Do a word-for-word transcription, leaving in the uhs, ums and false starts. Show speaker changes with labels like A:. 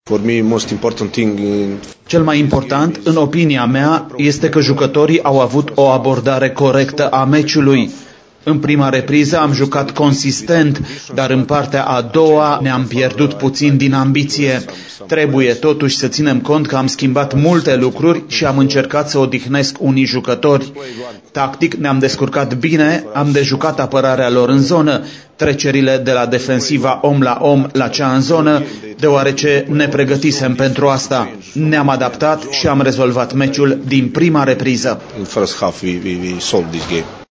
A: For me, most important thing in...
B: Cel mai important, în opinia mea, este că jucătorii au avut o abordare corectă a meciului. În prima repriză am jucat consistent, dar în partea a doua ne-am pierdut puțin din ambiție. Trebuie totuși să ținem cont că am schimbat multe lucruri și am încercat să odihnesc unii jucători. Tactic ne-am descurcat bine, am dejucat apărarea lor în zonă, trecerile de la defensiva om la om la cea în zonă, deoarece ne pregătisem pentru asta. Ne-am adaptat și am rezolvat meciul din prima repriză.
A: In first half we, we, we solved this game.